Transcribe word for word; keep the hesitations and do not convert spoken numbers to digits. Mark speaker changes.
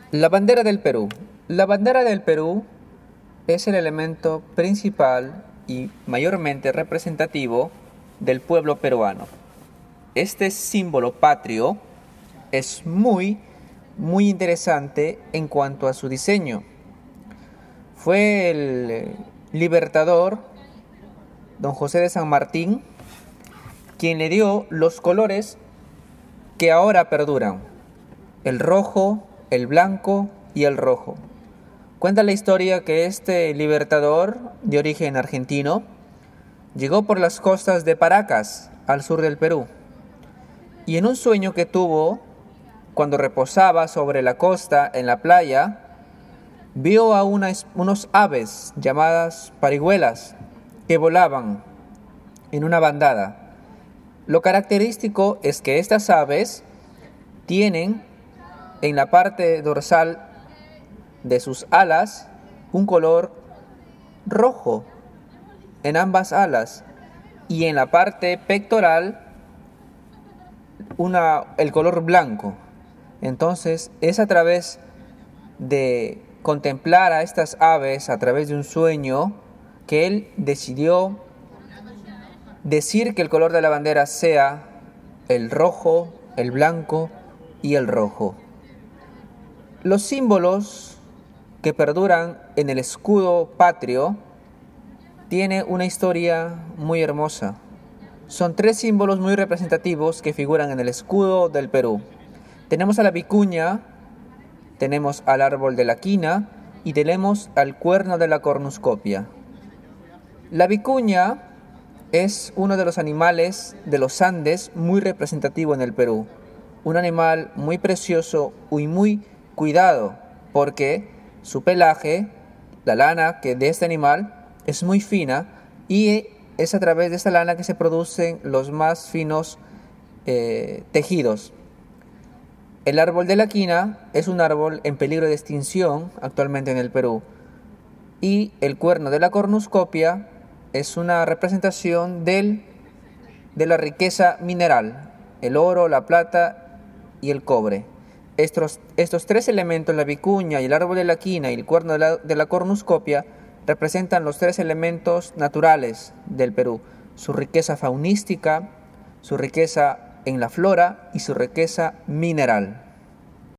Speaker 1: La bandera del Perú. La bandera del Perú es el elemento principal y mayormente representativo del pueblo peruano. Este símbolo patrio es muy, muy interesante en cuanto a su diseño. Fue el libertador don José de San Martín quien le dio los colores que ahora perduran: el rojo, el blanco y el rojo. Cuenta la historia que este libertador, de origen argentino, llegó por las costas de Paracas, al sur del Perú, y en un sueño que tuvo, cuando reposaba sobre la costa en la playa, vio a unas, unos aves llamadas parihuelas que volaban en una bandada. Lo característico es que estas aves tienen en la parte dorsal de sus alas un color rojo en ambas alas, y en la parte pectoral una, el color blanco. Entonces es a través de contemplar a estas aves, a través de un sueño, que él decidió decir que el color de la bandera sea el rojo, el blanco y el rojo. Los símbolos que perduran en el escudo patrio tienen una historia muy hermosa. Son tres símbolos muy representativos que figuran en el escudo del Perú. Tenemos a la vicuña, tenemos al árbol de la quina y tenemos al cuerno de la cornucopia. La vicuña es uno de los animales de los Andes muy representativo en el Perú. Un animal muy precioso y muy cuidado, porque su pelaje, la lana que de este animal, es muy fina, y es a través de esta lana que se producen los más finos eh, tejidos. El árbol de la quina es un árbol en peligro de extinción actualmente en el Perú, y el cuerno de la cornucopia es una representación del, de la riqueza mineral: el oro, la plata y el cobre. Estos, estos tres elementos, la vicuña y el árbol de la quina y el cuerno de la, de la cornucopia, representan los tres elementos naturales del Perú: su riqueza faunística, su riqueza en la flora y su riqueza mineral.